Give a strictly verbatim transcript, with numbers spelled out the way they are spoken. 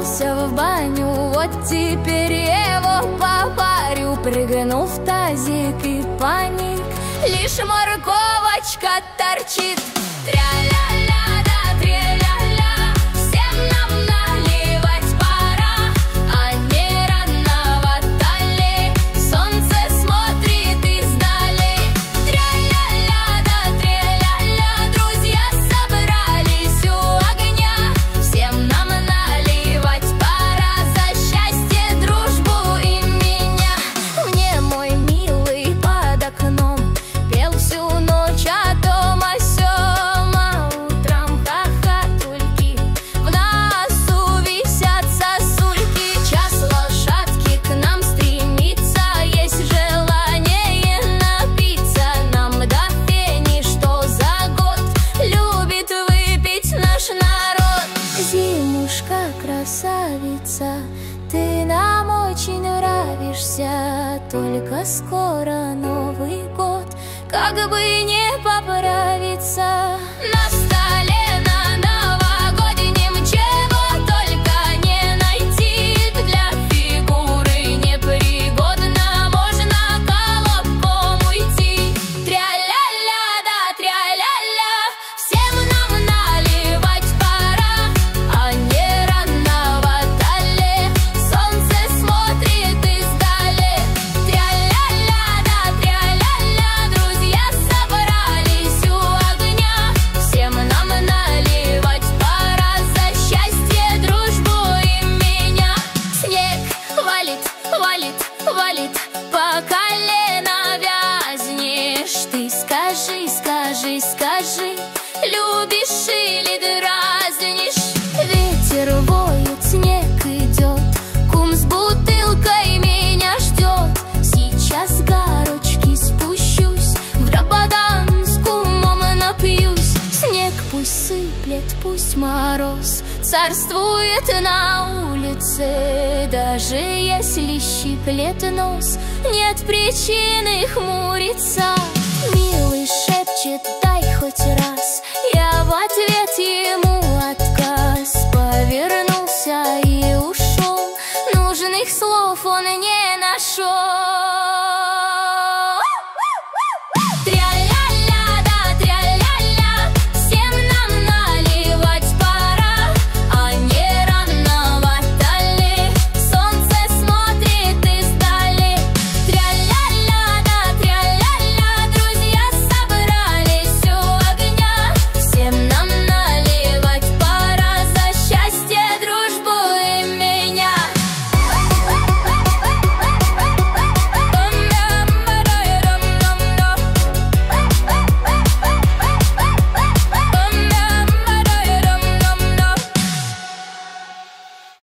собрался в баню, вот теперь его попарю. Прыгнул в тазик и паник, лишь морковочка торчит. Тря-ля-ля, да тря-ля-ля, всем нам наливать пора, а не рановато ли, солнце смотрит издали. Тря-ля-ля, да тря-ля-ля, друзья собрались у огня, всем нам наливать пора за счастье, дружбу и меня. Мне мой милый под окном пел всю ночь о том о сём, а утром хохотульки в носу висят сосульки. Час лошадки к нам стремится, есть желание напиться. Нам до фени, что за год любит выпить наш народ. Зимушка, красавица, ты нам очень нравишься, только скоро Новый год, как бы не поправиться. На столе на новогоднем чего только не найти, для фигуры непригодно, можно колобком уйти. Тря-ля-ля, да тря-ля-ля, всем нам наливать пора, а не рановато ли, солнце смотрит издали. Тря-ля-ля, да тря-ля-ля, друзья собрались у огня, всем нам наливать пора за счастье, дружбу и меня. Снег валит, валит, валит, по колено вязнешь. Ты скажи, скажи, скажи, любишь или дразнишь? Ветер воет, снег идет, кум с бутылкой меня ждет. Сейчас горочки спущусь, в дрападан с кумом напьюсь. Снег пусть сыплет, пусть мороз царствует на улице, даже если щиплет нос, нет причины хмуриться. Милый шепчет, дай хоть раз, я в ответ ему отказ. Повернулся и ушел, нужных слов он не нашел.